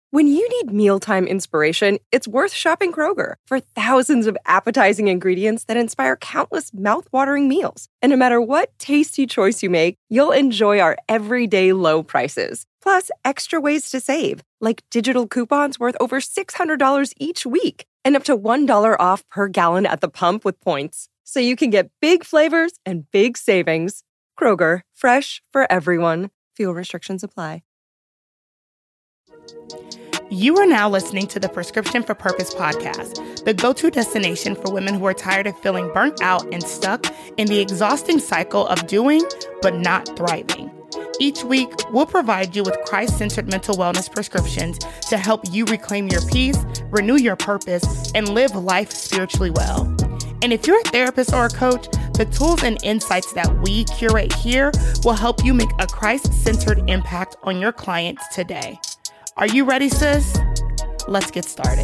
When you need mealtime inspiration, it's worth shopping Kroger for thousands of appetizing ingredients that inspire countless mouth-watering meals. And no matter what tasty choice you make, you'll enjoy our everyday low prices. Plus, extra ways to save, like digital coupons worth over $600 each week and up to $1 off per gallon at the pump with points. So you can get big flavors and big savings. Kroger, fresh for everyone. Fuel restrictions apply. You are now listening to the Prescription for Purpose podcast, the go-to destination for women who are tired of feeling burnt out and stuck in the exhausting cycle of doing but not thriving. Each week, we'll provide you with Christ-centered mental wellness prescriptions to help you reclaim your peace, renew your purpose, and live life spiritually well. And if you're a therapist or a coach, the tools and insights that we curate here will help you make a Christ-centered impact on your clients today. Are you ready, sis? Let's get started.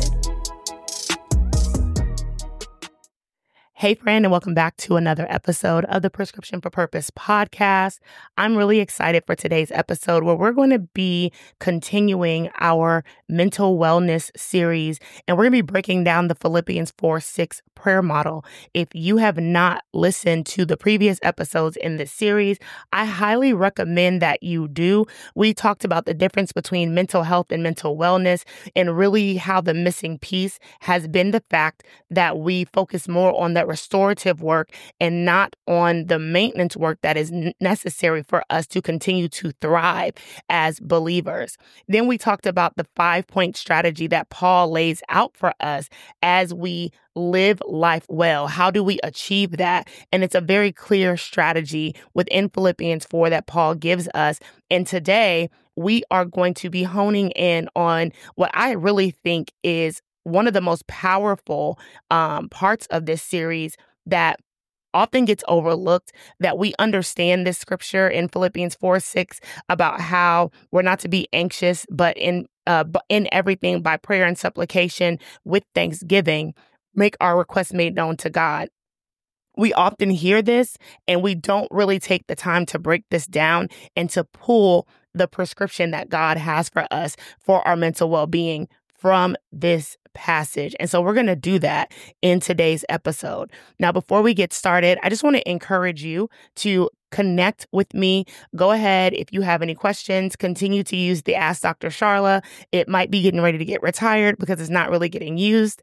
Hey, friend, and welcome back to another episode of the Prescription for Purpose podcast. I'm really excited for today's episode where we're going to be continuing our mental wellness series, and we're going to be breaking down the Philippians 4:6 prayer model. If you have not listened to the previous episodes in this series, I highly recommend that you do. We talked about the difference between mental health and mental wellness, and really how the missing piece has been the fact that we focus more on that restorative work and not on the maintenance work that is necessary for us to continue to thrive as believers. Then we talked about the 5-point strategy that Paul lays out for us as we live life well. How do we achieve that? And it's a very clear strategy within Philippians 4 that Paul gives us. And today we are going to be honing in on what I really think is one of the most powerful parts of this series that often gets overlooked, that we understand this scripture in Philippians 4:6 about how we're not to be anxious, but in everything by prayer and supplication with thanksgiving, make our requests made known to God. We often hear this and we don't really take the time to break this down and to pull the prescription that God has for us for our mental well-being from this passage. And so we're going to do that in today's episode. Now, before we get started, I just want to encourage you to connect with me. Go ahead. If you have any questions, continue to use the Ask Dr. Charla. It might be getting ready to get retired because it's not really getting used.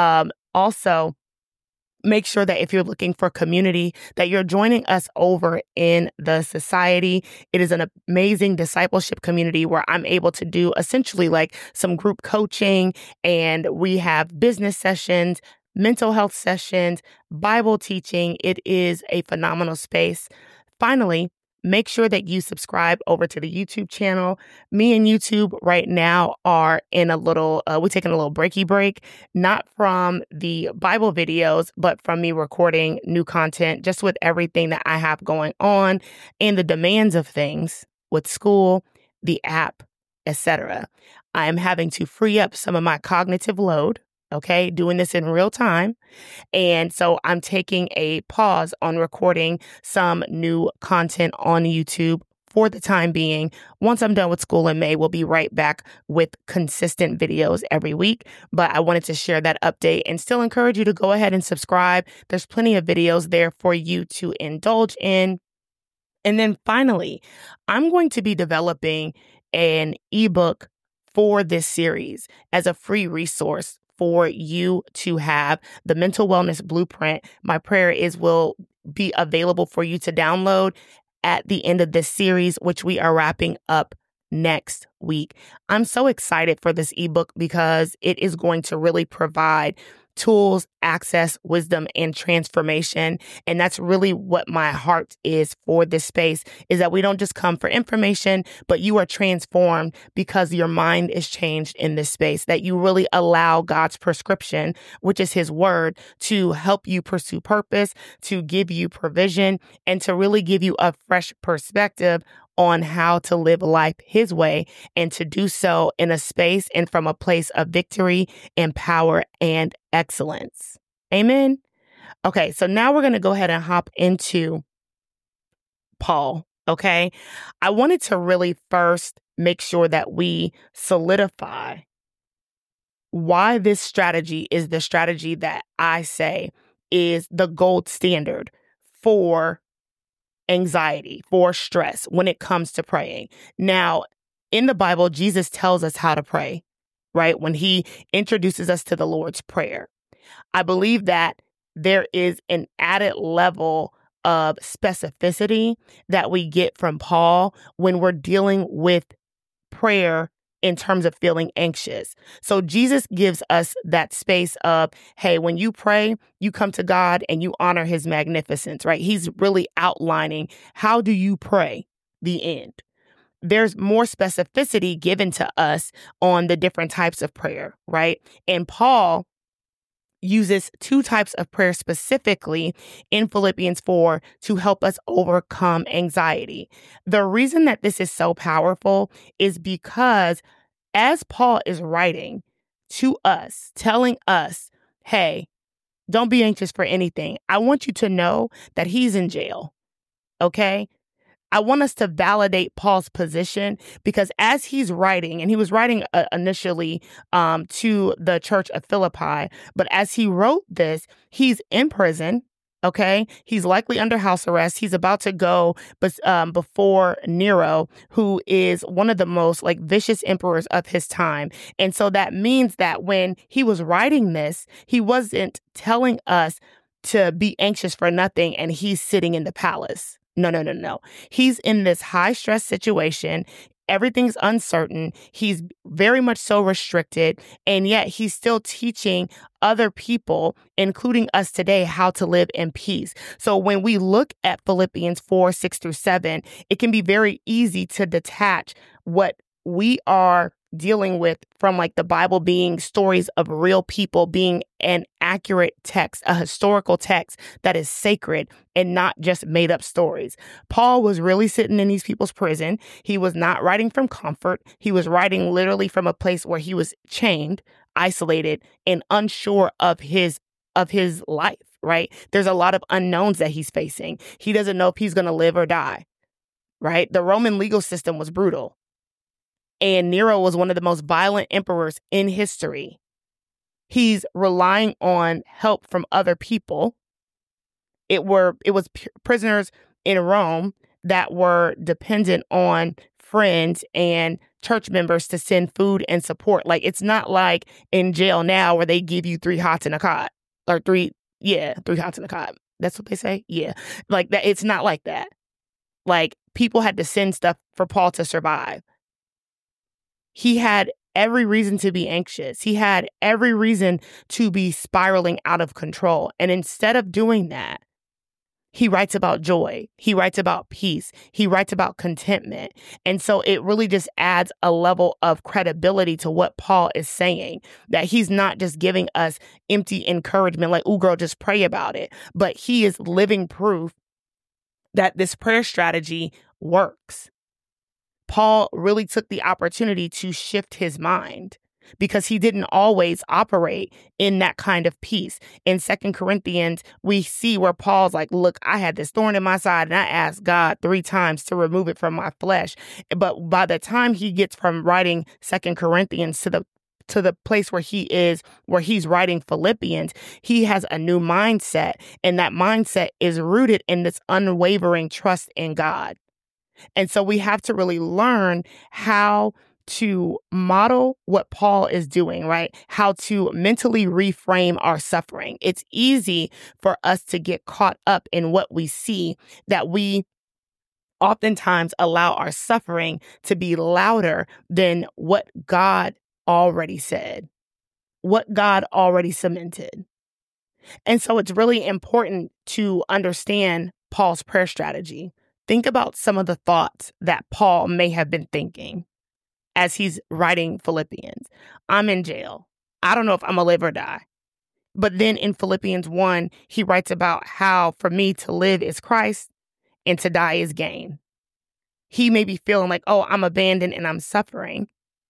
Also, make sure that if you're looking for community, that you're joining us over in the Society. It is an amazing discipleship community where I'm able to do essentially like some group coaching, and we have business sessions, mental health sessions, Bible teaching. It is a phenomenal space. Finally, make sure that you subscribe over to the YouTube channel. Me and YouTube right now are in a little, we're taking a little breaky break, not from the Bible videos, but from me recording new content, just with everything that I have going on and the demands of things with school, the app, etc. I am having to free up some of my cognitive load. Okay, doing this in real time. And so I'm taking a pause on recording some new content on YouTube for the time being. Once I'm done with school in May, we'll be right back with consistent videos every week. But I wanted to share that update and still encourage you to go ahead and subscribe. There's plenty of videos there for you to indulge in. And then finally, I'm going to be developing an ebook for this series as a free resource for you to have. The Mental Wellness Blueprint, my prayer is, will be available for you to download at the end of this series, which we are wrapping up next week. I'm so excited for this ebook because it is going to really provide tools, access, wisdom, and transformation. And that's really what my heart is for this space, is that we don't just come for information, but you are transformed because your mind is changed in this space, that you really allow God's prescription, which is his word, to help you pursue purpose, to give you provision, and to really give you a fresh perspective on how to live life his way, and to do so in a space and from a place of victory and power and excellence. Amen. Okay, so now we're going to go ahead and hop into Paul. Okay, I wanted to really first make sure that we solidify why this strategy is the strategy that I say is the gold standard for anxiety, for stress when it comes to praying. Now, in the Bible, Jesus tells us how to pray, right? When he introduces us to the Lord's Prayer. I believe that there is an added level of specificity that we get from Paul when we're dealing with prayer in terms of feeling anxious. So Jesus gives us that space of, hey, when you pray, you come to God and you honor his magnificence, right? He's really outlining, how do you pray? The end. There's more specificity given to us on the different types of prayer, right? And Paul uses two types of prayer specifically in Philippians 4 to help us overcome anxiety. The reason that this is so powerful is because as Paul is writing to us, telling us, hey, don't be anxious for anything, I want you to know that he's in jail, okay? I want us to validate Paul's position because as he's writing, and he was writing initially to the church of Philippi, but as he wrote this, he's in prison, okay? He's likely under house arrest. He's about to go before Nero, who is one of the most vicious emperors of his time. And so that means that when he was writing this, he wasn't telling us to be anxious for nothing and he's sitting in the palace. No. He's in this high stress situation. Everything's uncertain. He's very much so restricted. And yet he's still teaching other people, including us today, how to live in peace. So when we look at Philippians 4, 6 through 7, it can be very easy to detach what we are dealing with from the Bible being stories of real people, being an accurate text, a historical text that is sacred and not just made up stories. Paul was really sitting in these people's prison. He was not writing from comfort. He was writing literally from a place where he was chained, isolated, and unsure of his life, right? There's a lot of unknowns that he's facing. He doesn't know if he's going to live or die, right? The Roman legal system was brutal. And Nero was one of the most violent emperors in history. He's relying on help from other people. It was prisoners in Rome that were dependent on friends and church members to send food and support. It's not like in jail now where they give you 3 hots in a cot or 3 hots in a cot. That's what they say. Yeah. That. It's not like that. People had to send stuff for Paul to survive. He had every reason to be anxious. He had every reason to be spiraling out of control. And instead of doing that, he writes about joy. He writes about peace. He writes about contentment. And so it really just adds a level of credibility to what Paul is saying, that he's not just giving us empty encouragement ooh, girl, just pray about it. But he is living proof that this prayer strategy works. Paul really took the opportunity to shift his mind because he didn't always operate in that kind of peace. In 2 Corinthians, we see where Paul's look, I had this thorn in my side and I asked God 3 times to remove it from my flesh. But by the time he gets from writing 2 Corinthians to the place where he's writing Philippians, he has a new mindset. And that mindset is rooted in this unwavering trust in God. And so we have to really learn how to model what Paul is doing, right? How to mentally reframe our suffering. It's easy for us to get caught up in what we see, that we oftentimes allow our suffering to be louder than what God already said, what God already cemented. And so it's really important to understand Paul's prayer strategy. Think about some of the thoughts that Paul may have been thinking as he's writing Philippians. I'm in jail. I don't know if I'm going to live or die. But then in Philippians 1, he writes about how for me to live is Christ and to die is gain. He may be feeling oh, I'm abandoned and I'm suffering.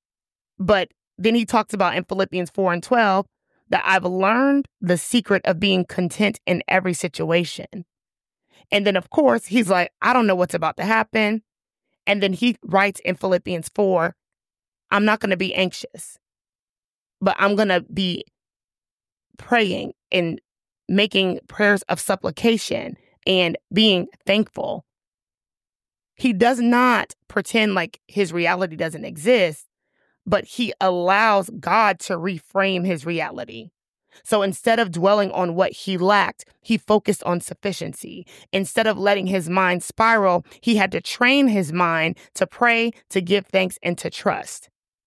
But then he talks about in Philippians 4 and 12 that I've learned the secret of being content in every situation. And then, of course, he's I don't know what's about to happen. And then he writes in Philippians 4, I'm not going to be anxious. but I'm going to be praying and making prayers of supplication and being thankful. He does not pretend like his reality doesn't exist, but he allows God to reframe his reality. So instead of dwelling on what he lacked, he focused on sufficiency. Instead of letting his mind spiral, he had to train his mind to pray, to give thanks, and to trust.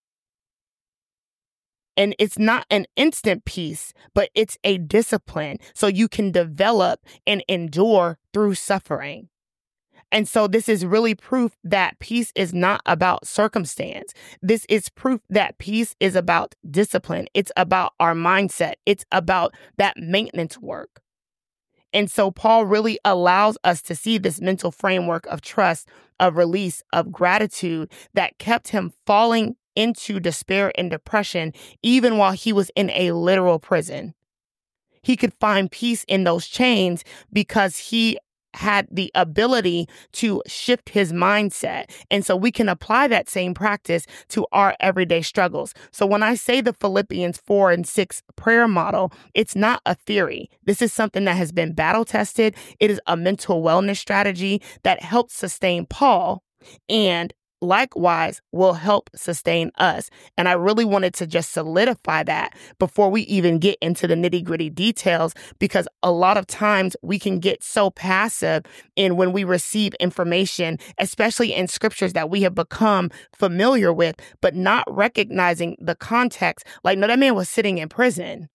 And it's not an instant peace, but it's a discipline so you can develop and endure through suffering. And so this is really proof that peace is not about circumstance. This is proof that peace is about discipline. It's about our mindset. It's about that maintenance work. And so Paul really allows us to see this mental framework of trust, of release, of gratitude that kept him falling into despair and depression, even while he was in a literal prison. He could find peace in those chains because he had the ability to shift his mindset. And so we can apply that same practice to our everyday struggles. So when I say the Philippians 4 and 6 prayer model, it's not a theory. This is something that has been battle tested. It is a mental wellness strategy that helped sustain Paul and likewise will help sustain us. And I really wanted to just solidify that before we even get into the nitty-gritty details, because a lot of times we can get so passive in when we receive information, especially in scriptures that we have become familiar with, but not recognizing the context. Like, no, that man was sitting in prison.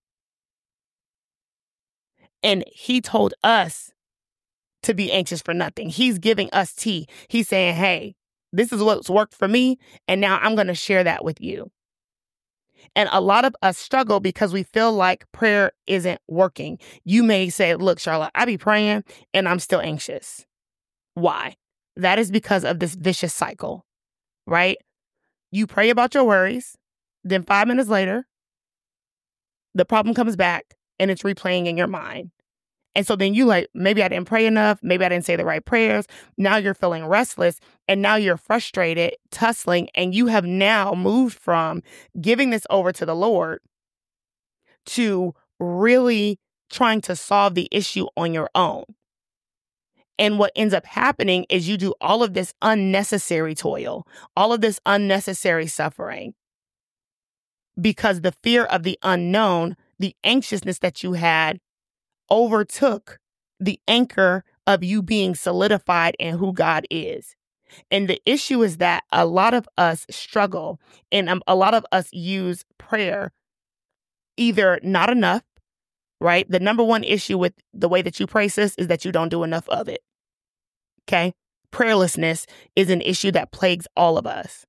And he told us to be anxious for nothing. He's giving us tea. He's saying, hey, this is what's worked for me, and now I'm going to share that with you. And a lot of us struggle because we feel like prayer isn't working. You may say, look, Charlotte, I be praying and I'm still anxious. Why? That is because of this vicious cycle, right? You pray about your worries, then 5 minutes later, the problem comes back and it's replaying in your mind. And so then you like, maybe I didn't pray enough. Maybe I didn't say the right prayers. Now you're feeling restless and now you're frustrated, tussling, and you have now moved from giving this over to the Lord to really trying to solve the issue on your own. And what ends up happening is you do all of this unnecessary toil, all of this unnecessary suffering, because the fear of the unknown, the anxiousness that you had, overtook the anchor of you being solidified in who God is. And the issue is that a lot of us struggle and a lot of us use prayer either not enough, right? The number one issue with the way that you pray, sis, is that you don't do enough of it. Okay? Prayerlessness is an issue that plagues all of us.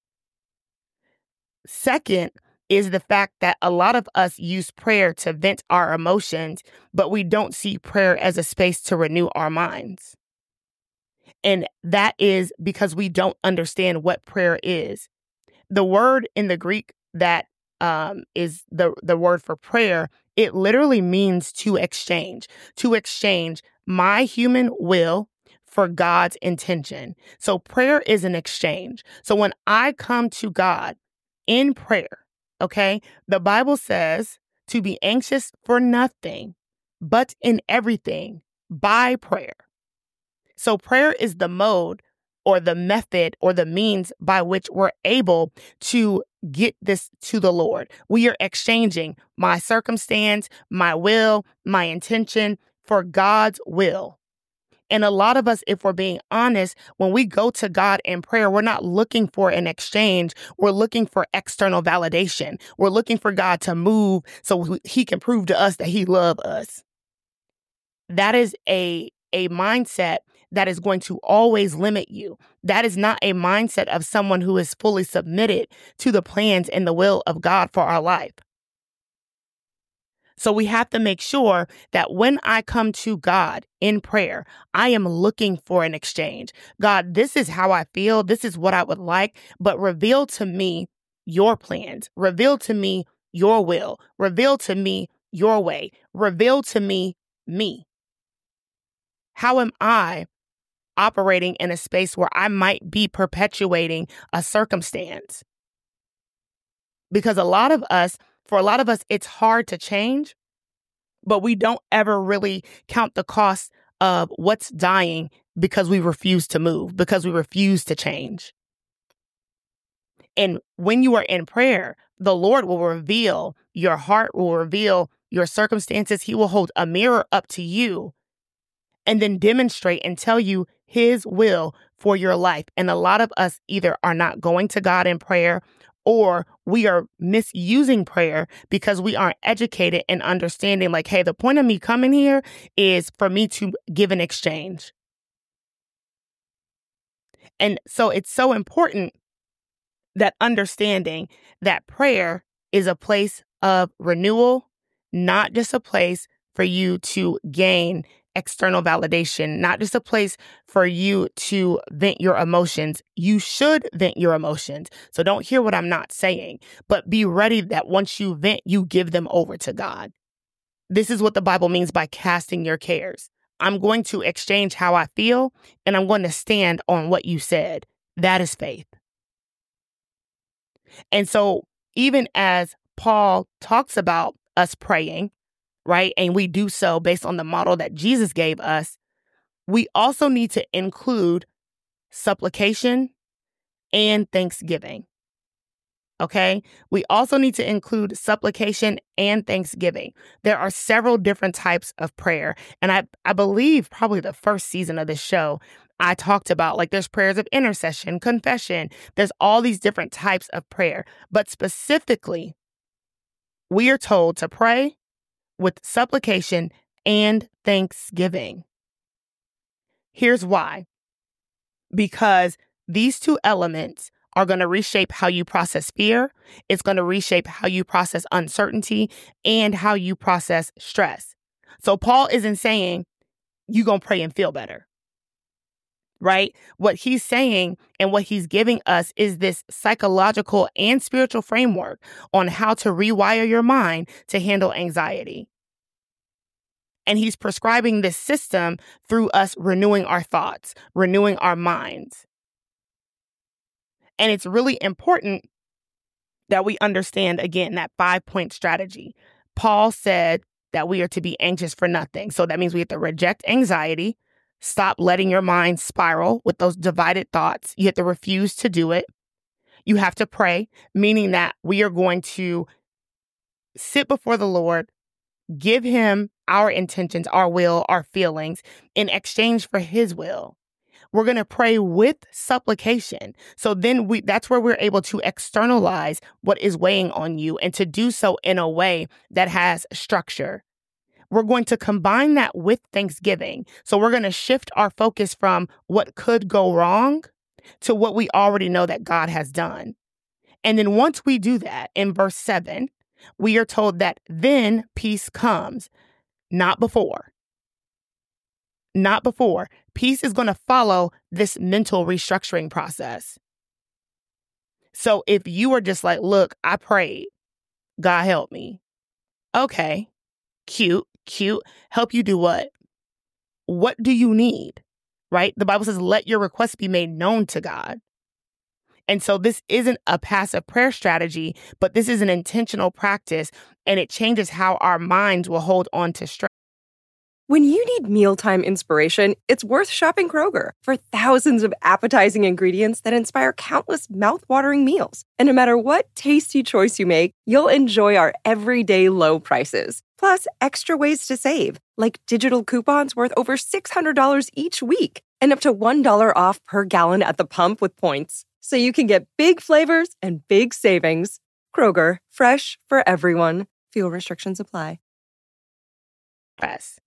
Second, is the fact that a lot of us use prayer to vent our emotions, but we don't see prayer as a space to renew our minds. And that is because we don't understand what prayer is. The word in the Greek that is the word for prayer, it literally means to exchange my human will for God's intention. So prayer is an exchange. So when I come to God in prayer, okay, the Bible says to be anxious for nothing, but in everything by prayer. So prayer is the mode or the method or the means by which we're able to get this to the Lord. We are exchanging my circumstance, my will, my intention for God's will. And a lot of us, if we're being honest, when we go to God in prayer, we're not looking for an exchange. We're looking for external validation. We're looking for God to move so he can prove to us that he loves us. That is a mindset that is going to always limit you. That is not a mindset of someone who is fully submitted to the plans and the will of God for our life. So we have to make sure that when I come to God in prayer, I am looking for an exchange. God, this is how I feel. This is what I would like, but reveal to me your plans. Reveal to me your will. Reveal to me your way. Reveal to me. How am I operating in a space where I might be perpetuating a circumstance? Because a lot of us For a lot of us, it's hard to change, but we don't ever really count the cost of what's dying because we refuse to move, because we refuse to change. And when you are in prayer, the Lord will reveal your heart, will reveal your circumstances. He will hold a mirror up to you and then demonstrate and tell you his will for your life. And a lot of us either are not going to God in prayer, or we are misusing prayer because we aren't educated and understanding like, hey, the point of me coming here is for me to give an exchange. And so it's so important that understanding that prayer is a place of renewal, not just a place for you to gain external validation, not just a place for you to vent your emotions. You should vent your emotions. So don't hear what I'm not saying, but be ready that once you vent, you give them over to God. This is what the Bible means by casting your cares. I'm going to exchange how I feel, and I'm going to stand on what you said. That is faith. And so even as Paul talks about us praying, right, and we do so based on the model that Jesus gave us, we also need to include supplication and thanksgiving. Okay? We also need to include supplication and thanksgiving. There are several different types of prayer. And I believe probably the first season of this show, I talked about like there's prayers of intercession, confession. There's all these different types of prayer. But specifically, we are told to pray with supplication and thanksgiving. Here's why. Because these two elements are going to reshape how you process fear. It's going to reshape how you process uncertainty and how you process stress. So Paul isn't saying you're going to pray and feel better, right? What he's saying and what he's giving us is this psychological and spiritual framework on how to rewire your mind to handle anxiety. And he's prescribing this system through us renewing our thoughts, renewing our minds. And it's really important that we understand, again, that 5-point strategy. Paul said that we are to be anxious for nothing. So that means we have to reject anxiety, stop letting your mind spiral with those divided thoughts. You have to refuse to do it. You have to pray, meaning that we are going to sit before the Lord, give him our intentions, our will, our feelings in exchange for his will. We're going to pray with supplication. So then that's where we're able to externalize what is weighing on you and to do so in a way that has structure. We're going to combine that with thanksgiving. So we're going to shift our focus from what could go wrong to what we already know that God has done. And then once we do that, in verse 7, we are told that then peace comes, not before. Not before. Peace is going to follow this mental restructuring process. So if you are just like, look, I prayed, God help me. Okay, cute. Help you do what? What do you need? Right? The Bible says, let your requests be made known to God. And so this isn't a passive prayer strategy, but this is an intentional practice, and it changes how our minds will hold on to stress. When you need mealtime inspiration, it's worth shopping Kroger for thousands of appetizing ingredients that inspire countless mouth-watering meals. And no matter what tasty choice you make, you'll enjoy our everyday low prices. Plus, extra ways to save, like digital coupons worth over $600 each week and up to $1 off per gallon at the pump with points. So you can get big flavors and big savings. Kroger, fresh for everyone. Fuel restrictions apply. Press.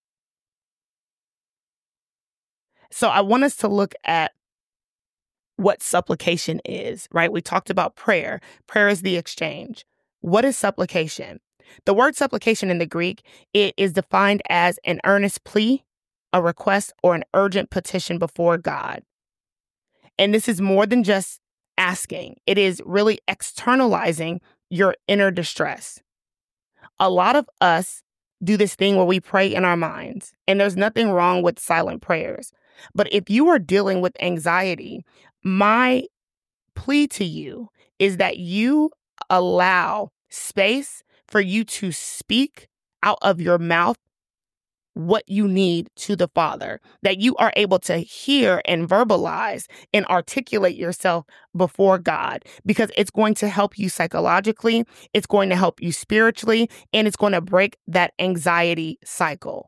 So I want us to look at what supplication is, right? We talked about prayer. Prayer is the exchange. What is supplication? The word supplication in the Greek, it is defined as an earnest plea, a request, or an urgent petition before God. And this is more than just asking. It is really externalizing your inner distress. A lot of us do this thing where we pray in our minds, and there's nothing wrong with silent prayers. But if you are dealing with anxiety, my plea to you is that you allow space for you to speak out of your mouth what you need to the Father, that you are able to hear and verbalize and articulate yourself before God, because it's going to help you psychologically, it's going to help you spiritually, and it's going to break that anxiety cycle.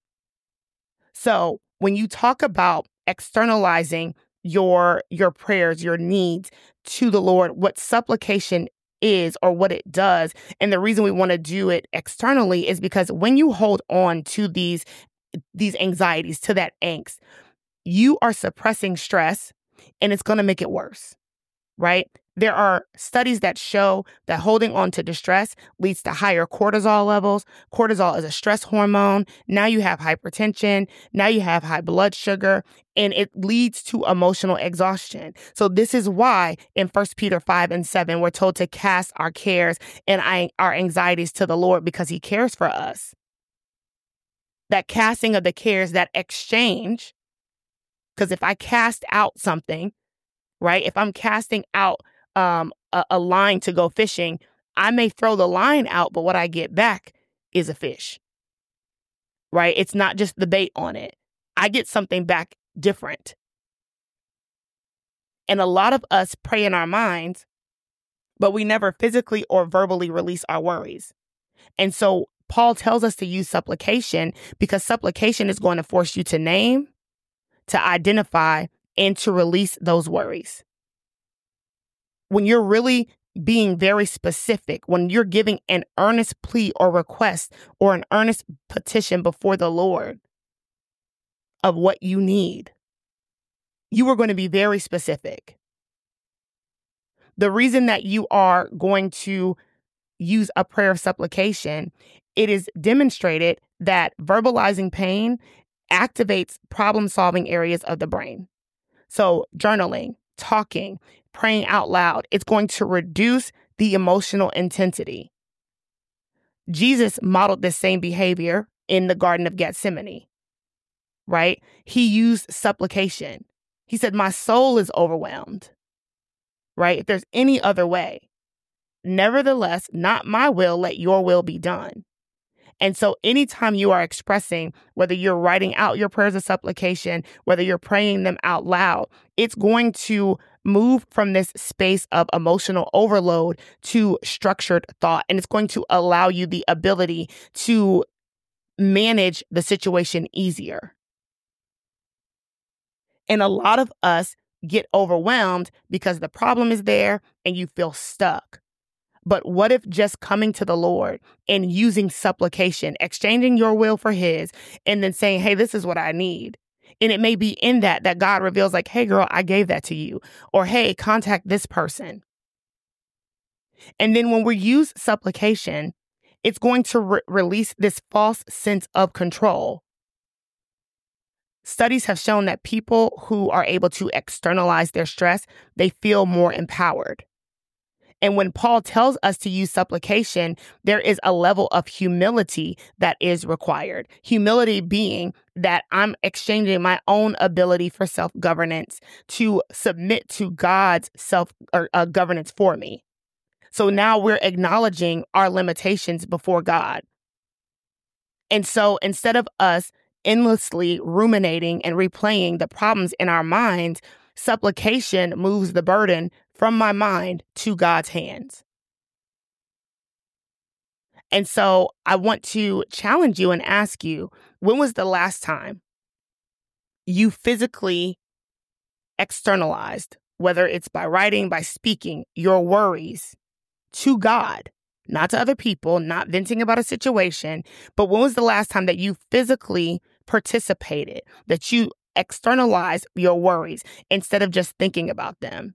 So when you talk about externalizing your prayers, your needs to the Lord, what supplication is or what it does, and the reason we want to do it externally is because when you hold on to these anxieties, to that angst, you are suppressing stress, and it's going to make it worse, right? There are studies that show that holding on to distress leads to higher cortisol levels. Cortisol is a stress hormone. Now you have hypertension. Now you have high blood sugar, and it leads to emotional exhaustion. So this is why in 1 Peter 5:7, we're told to cast our cares and our anxieties to the Lord, because he cares for us. That casting of the cares, that exchange, because if I cast out something, right? If I'm casting out a line to go fishing, I may throw the line out, but what I get back is a fish, right? It's not just the bait on it. I get something back different. And a lot of us pray in our minds, but we never physically or verbally release our worries. And so Paul tells us to use supplication, because supplication is going to force you to name, to identify, and to release those worries. When you're really being very specific, when you're giving an earnest plea or request or an earnest petition before the Lord of what you need, you are going to be very specific. The reason that you are going to use a prayer of supplication, it is demonstrated that verbalizing pain activates problem-solving areas of the brain. So journaling, talking, praying out loud, it's going to reduce the emotional intensity. Jesus modeled this same behavior in the Garden of Gethsemane, right? He used supplication. He said, my soul is overwhelmed, right? If there's any other way, nevertheless, not my will, let your will be done. And so anytime you are expressing, whether you're writing out your prayers of supplication, whether you're praying them out loud, it's going to move from this space of emotional overload to structured thought. And it's going to allow you the ability to manage the situation easier. And a lot of us get overwhelmed because the problem is there and you feel stuck. But what if just coming to the Lord and using supplication, exchanging your will for his, and then saying, hey, this is what I need. And it may be in that God reveals, like, hey, girl, I gave that to you. Or, hey, contact this person. And then when we use supplication, it's going to release this false sense of control. Studies have shown that people who are able to externalize their stress, they feel more empowered. And when Paul tells us to use supplication, there is a level of humility that is required. Humility being that I'm exchanging my own ability for self-governance to submit to God's self-governance for me. So now we're acknowledging our limitations before God. And so instead of us endlessly ruminating and replaying the problems in our minds, supplication moves the burden from my mind to God's hands. And so I want to challenge you and ask you, when was the last time you physically externalized, whether it's by writing, by speaking, your worries to God, not to other people, not venting about a situation, but when was the last time that you physically participated, that you externalize your worries instead of just thinking about them?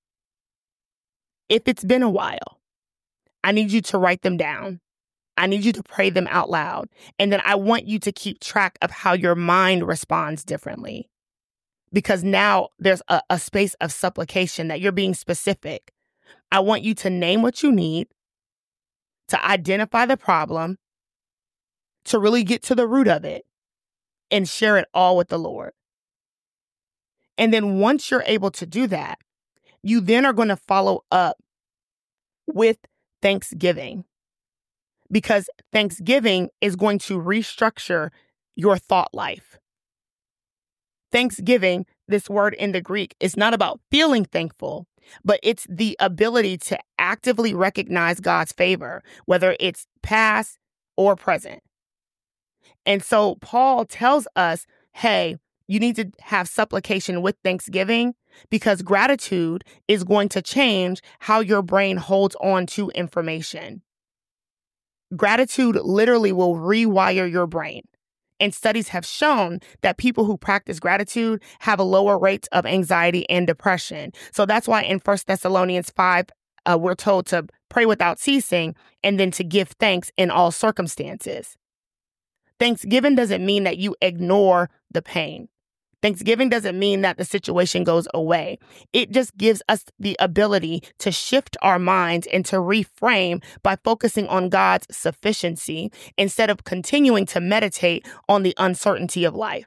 If it's been a while, I need you to write them down. I need you to pray them out loud. And then I want you to keep track of how your mind responds differently. Because now there's a space of supplication that you're being specific. I want you to name what you need, to identify the problem, to really get to the root of it, and share it all with the Lord. And then once you're able to do that, you then are going to follow up with Thanksgiving, because Thanksgiving is going to restructure your thought life. Thanksgiving, this word in the Greek, is not about feeling thankful, but it's the ability to actively recognize God's favor, whether it's past or present. And so Paul tells us, hey, you need to have supplication with thanksgiving, because gratitude is going to change how your brain holds on to information. Gratitude literally will rewire your brain. And studies have shown that people who practice gratitude have a lower rate of anxiety and depression. So that's why in 1 Thessalonians 5, we're told to pray without ceasing and then to give thanks in all circumstances. Thanksgiving doesn't mean that you ignore the pain. Thanksgiving doesn't mean that the situation goes away. It just gives us the ability to shift our minds and to reframe by focusing on God's sufficiency instead of continuing to meditate on the uncertainty of life.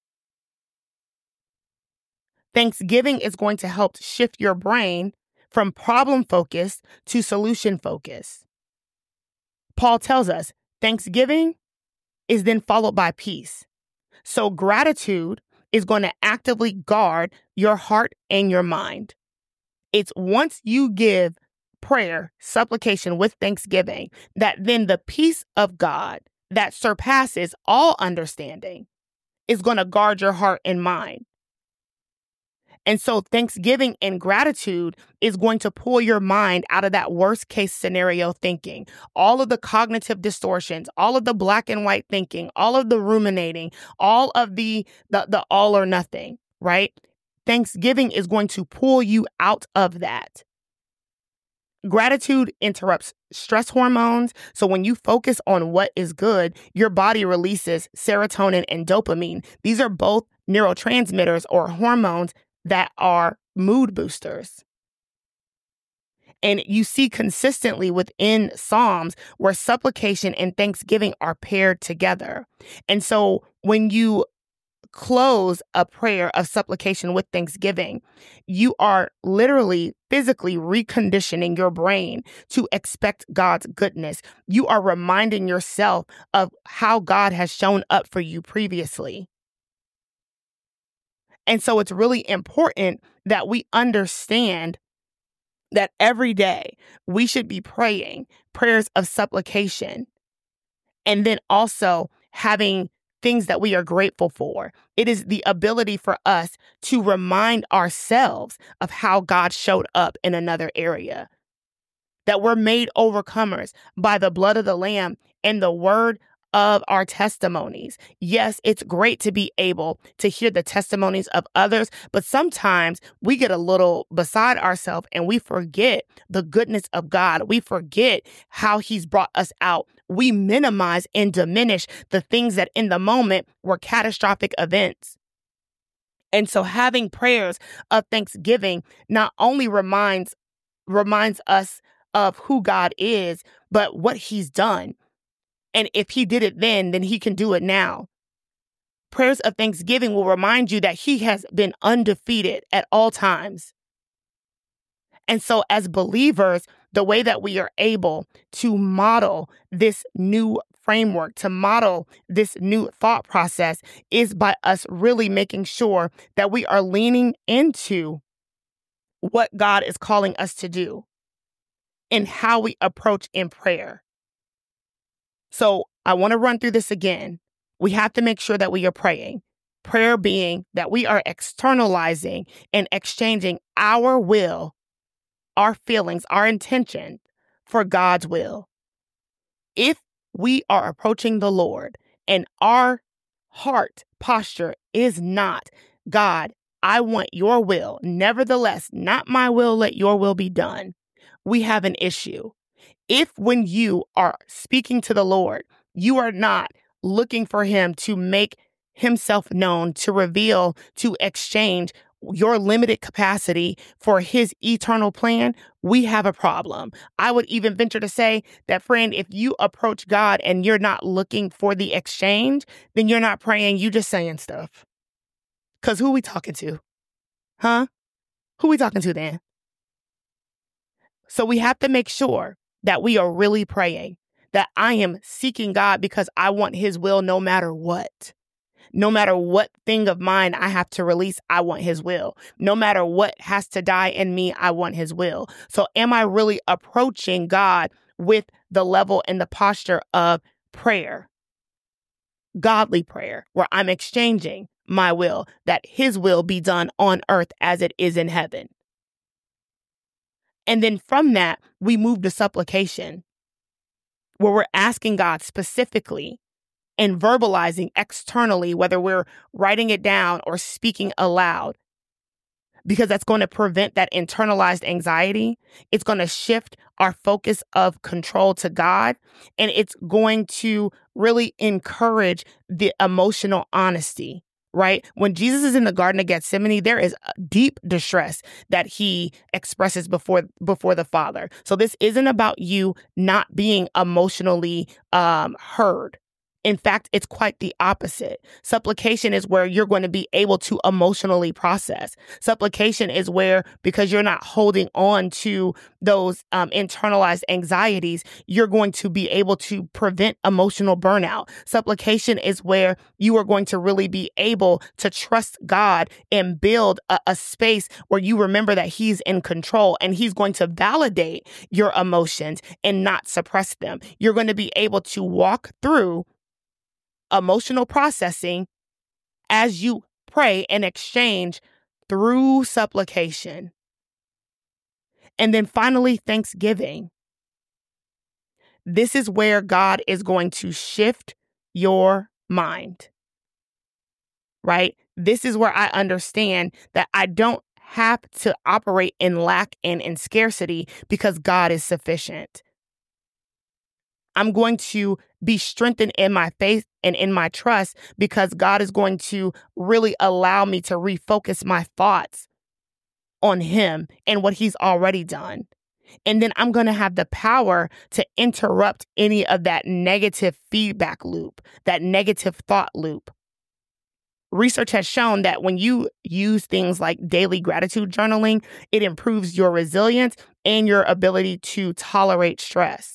Thanksgiving is going to help shift your brain from problem focus to solution focus. Paul tells us Thanksgiving is then followed by peace. So gratitude is going to actively guard your heart and your mind. It's once you give prayer, supplication with thanksgiving, that then the peace of God that surpasses all understanding is going to guard your heart and mind. And so thanksgiving and gratitude is going to pull your mind out of that worst case scenario thinking, all of the cognitive distortions, all of the black and white thinking, all of the ruminating, all of the all or nothing, right? Thanksgiving is going to pull you out of that. Gratitude interrupts stress hormones. So when you focus on what is good, your body releases serotonin and dopamine. These are both neurotransmitters or hormones that are mood boosters. And you see consistently within Psalms where supplication and thanksgiving are paired together. And so when you close a prayer of supplication with thanksgiving, you are literally physically reconditioning your brain to expect God's goodness. You are reminding yourself of how God has shown up for you previously. And so it's really important that we understand that every day we should be praying prayers of supplication and then also having things that we are grateful for. It is the ability for us to remind ourselves of how God showed up in another area, that we're made overcomers by the blood of the Lamb and the word of our testimonies. Yes, it's great to be able to hear the testimonies of others, but sometimes we get a little beside ourselves and we forget the goodness of God. We forget how He's brought us out. We minimize and diminish the things that in the moment were catastrophic events. And so having prayers of thanksgiving not only reminds us of who God is, but what He's done. And if He did it then He can do it now. Prayers of thanksgiving will remind you that He has been undefeated at all times. And so as believers, the way that we are able to model this new framework, to model this new thought process, is by us really making sure that we are leaning into what God is calling us to do and how we approach in prayer. So I want to run through this again. We have to make sure that we are praying. Prayer being that we are externalizing and exchanging our will, our feelings, our intention for God's will. If we are approaching the Lord and our heart posture is not, God, I want your will. Nevertheless, not my will, let your will be done. We have an issue. If when you are speaking to the Lord, you are not looking for Him to make Himself known, to reveal, to exchange your limited capacity for His eternal plan, we have a problem. I would even venture to say that, friend, if you approach God and you're not looking for the exchange, then you're not praying, you just saying stuff. Because who we talking to? Huh? Who we talking to then? So we have to make sure that we are really praying, that I am seeking God because I want his will no matter what. No matter what thing of mine I have to release, I want his will. No matter what has to die in me, I want his will. So am I really approaching God with the level and the posture of prayer, godly prayer, where I'm exchanging my will, that his will be done on earth as it is in heaven? And then from that, we move to supplication, where we're asking God specifically and verbalizing externally, whether we're writing it down or speaking aloud, because that's going to prevent that internalized anxiety. It's going to shift our focus of control to God, and it's going to really encourage the emotional honesty. Right? When Jesus is in the Garden of Gethsemane, there is deep distress that he expresses before the Father. So this isn't about you not being emotionally heard. In fact, it's quite the opposite. Supplication is where you're going to be able to emotionally process. Supplication is where, because you're not holding on to those internalized anxieties, you're going to be able to prevent emotional burnout. Supplication is where you are going to really be able to trust God and build a space where you remember that he's in control and he's going to validate your emotions and not suppress them. You're going to be able to walk through emotional processing as you pray and exchange through supplication. And then finally, thanksgiving. This is where God is going to shift your mind, right? This is where I understand that I don't have to operate in lack and in scarcity because God is sufficient. I'm going to be strengthened in my faith and in my trust because God is going to really allow me to refocus my thoughts on him and what he's already done. And then I'm going to have the power to interrupt any of that negative feedback loop, that negative thought loop. Research has shown that when you use things like daily gratitude journaling, it improves your resilience and your ability to tolerate stress.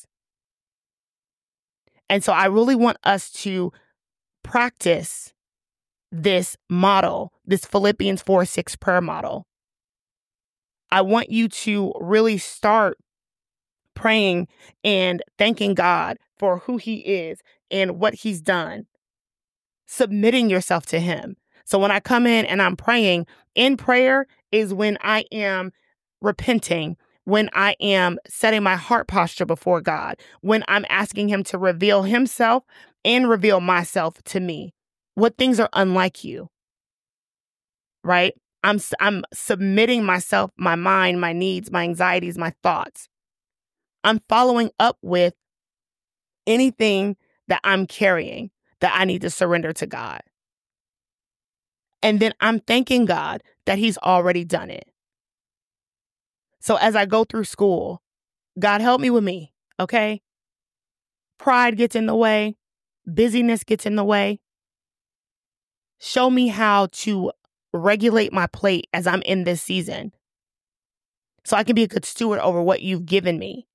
And so I really want us to practice this model, this Philippians 4:6 prayer model. I want you to really start praying and thanking God for who he is and what he's done, submitting yourself to him. So when I come in and I'm praying, in prayer is when I am repenting, when I am setting my heart posture before God, when I'm asking him to reveal himself and reveal myself to me, what things are unlike you, right? I'm submitting myself, my mind, my needs, my anxieties, my thoughts. I'm following up with anything that I'm carrying that I need to surrender to God. And then I'm thanking God that he's already done it. So as I go through school, God help me with me, okay? Pride gets in the way. Busyness gets in the way. Show me how to regulate my plate as I'm in this season so I can be a good steward over what you've given me.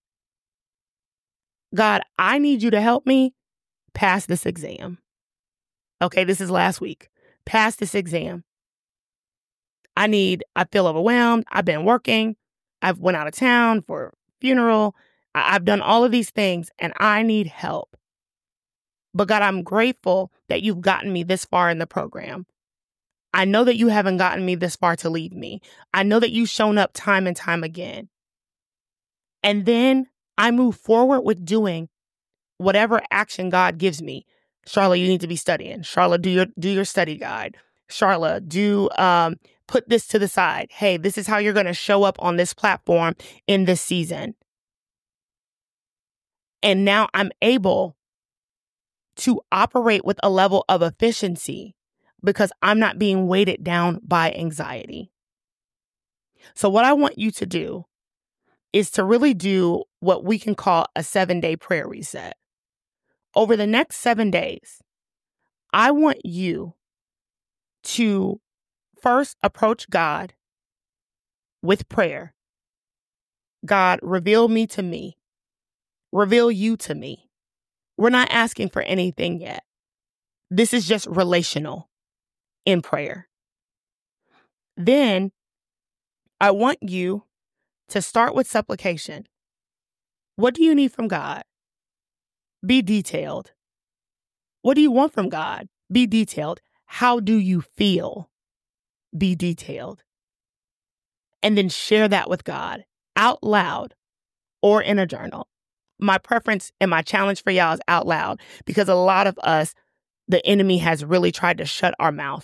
God, I need you to help me pass this exam. Okay, this is last week. Pass this exam. I feel overwhelmed. I've been working. I've went out of town for a funeral. I've done all of these things and I need help. But God, I'm grateful that you've gotten me this far in the program. I know that you haven't gotten me this far to leave me. I know that you've shown up time and time again. And then I move forward with doing whatever action God gives me. Charlotte, you need to be studying. Charlotte, do your study guide. Charlotte, put this to the side. Hey, this is how you're going to show up on this platform in this season. And now I'm able to operate with a level of efficiency because I'm not being weighted down by anxiety. So what I want you to do is to really do what we can call a 7-day prayer reset. Over the next 7 days, I want you to first approach God with prayer. God, reveal me to me. reveal you to me. We're not asking for anything yet. This is just relational in prayer. Then I want you to start with supplication. What do you need from God? Be detailed. What do you want from God? Be detailed. How do you feel? Be detailed. And then share that with God out loud or in a journal. My preference and my challenge for y'all is out loud, because a lot of us, the enemy has really tried to shut our mouth.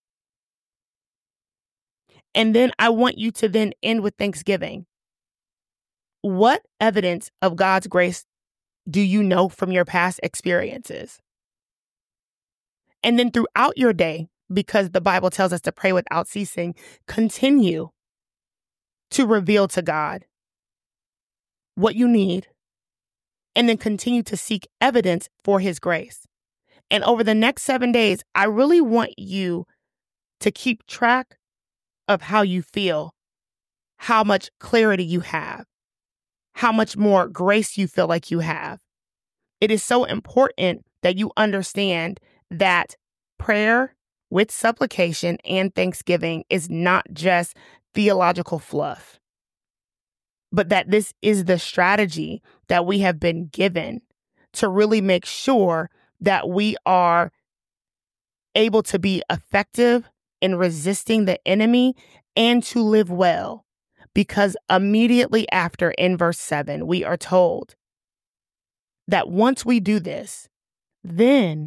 And then I want you to then end with thanksgiving. What evidence of God's grace do you know from your past experiences? And then throughout your day, because the Bible tells us to pray without ceasing, continue to reveal to God what you need, and then continue to seek evidence for his grace. And over the next 7 days, I really want you to keep track of how you feel, how much clarity you have, how much more grace you feel like you have. It is so important that you understand that prayer with supplication and thanksgiving is not just theological fluff, but that this is the strategy that we have been given to really make sure that we are able to be effective in resisting the enemy and to live well. Because immediately after, in verse 7, we are told that once we do this, then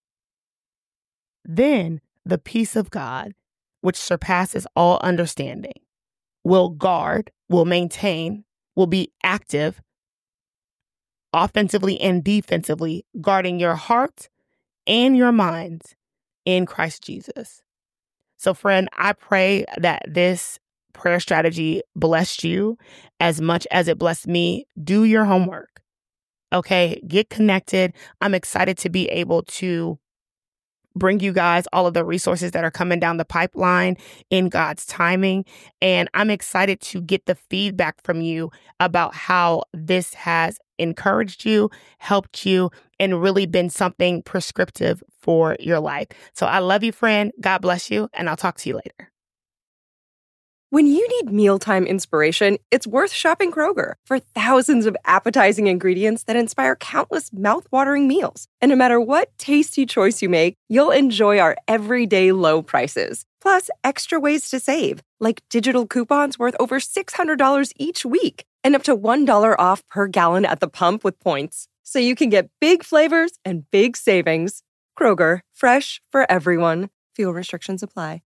the peace of God, which surpasses all understanding, will guard, will maintain, will be active, offensively and defensively, guarding your heart and your minds in Christ Jesus. So friend, I pray that this prayer strategy blessed you as much as it blessed me. Do your homework. Okay, get connected. I'm excited to be able to bring you guys all of the resources that are coming down the pipeline in God's timing. And I'm excited to get the feedback from you about how this has encouraged you, helped you, and really been something prescriptive for your life. So I love you, friend. God bless you, and I'll talk to you later. When you need mealtime inspiration, it's worth shopping Kroger for thousands of appetizing ingredients that inspire countless mouth-watering meals. And no matter what tasty choice you make, you'll enjoy our everyday low prices. Plus, extra ways to save, like digital coupons worth over $600 each week and up to $1 off per gallon at the pump with points. So you can get big flavors and big savings. Kroger, fresh for everyone. Fuel restrictions apply.